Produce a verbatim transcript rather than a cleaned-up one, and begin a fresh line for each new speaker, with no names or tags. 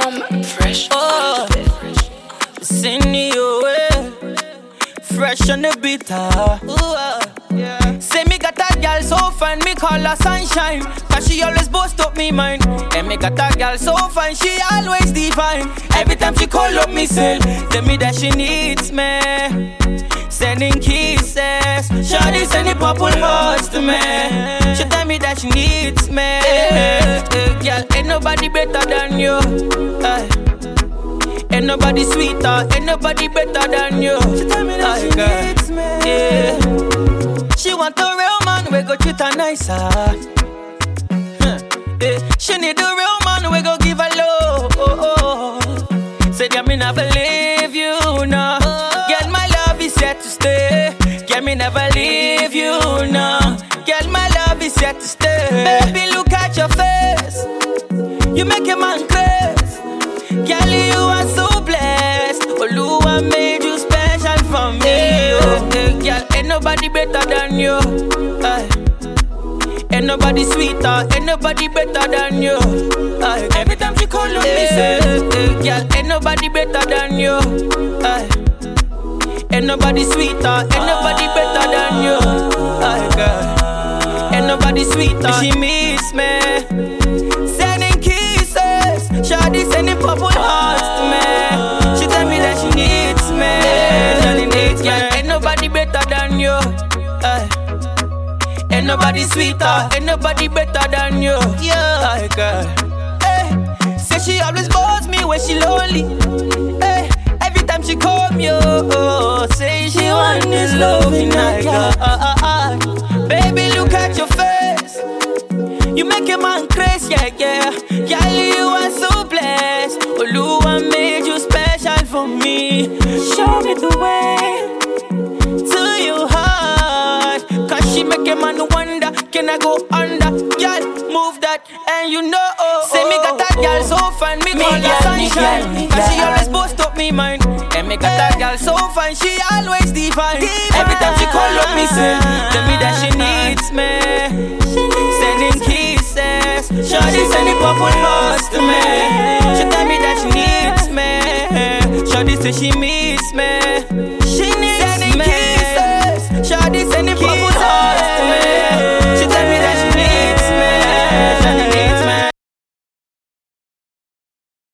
come fresh.
Oh, send me away, fresh on the beat. ah. Ooh, ah, yeah. Say me got a girl so fine, me call her sunshine, cause she always boast up me mind. And me got a girl so fine, she always divine. Every time she call up me cell, tell me that she needs me. Sending kisses, shawty sending purple hearts to me. She tell me that she needs me. eh, eh, Girl, ain't nobody better than you. eh. Ain't nobody sweeter, ain't nobody better than you. She tell me that she girl. needs me. Yeah. She want a real man, we go treat her nicer. Huh. Yeah. She need a real man, we go give her love. Oh, oh. Say, yeah, me never leave you, no. Girl, my love is here to stay. Girl, me never leave you, no. Girl, my love is here to stay. Baby, look at your face. You make a man crazy. Girl, you are so blessed. Oluwa made you special for me. Oh, eh, girl, ain't nobody better than you. eh. Ain't nobody sweeter, ain't nobody better than you. eh. Every time she call on me, say, eh, girl, ain't nobody better than you. eh. Ain't nobody sweeter, ain't nobody better than you. eh, girl. Ain't nobody sweeter. She miss me. Sending kisses, shawty sending purple hearts to me. She tell me that she needs me. Shawty needs me. Ain't nobody better than you. eh. Ain't nobody sweeter, ain't nobody better than you. Yeah, girl. Hey, say she always calls me when she lonely. Hey, every time she call me, oh, say she want this love in her. Uh, uh, uh. Baby, look at your face. You make a man crazy, yeah, yeah. Girl, you are so blessed. Oluwa made you special for me. Show me the way to your heart, cause she make a man wonder, can I go under? Girl, move that, and you know. Say me got that girl so fine, me call her sunshine, cause she always boast up me mind. And me got that girl so fine, she always divine. Every time she call up me, say, tell me that she needs me. Sending kisses, shawty sending purple hearts to me. She tell me that she needs me. Shawty say she miss me.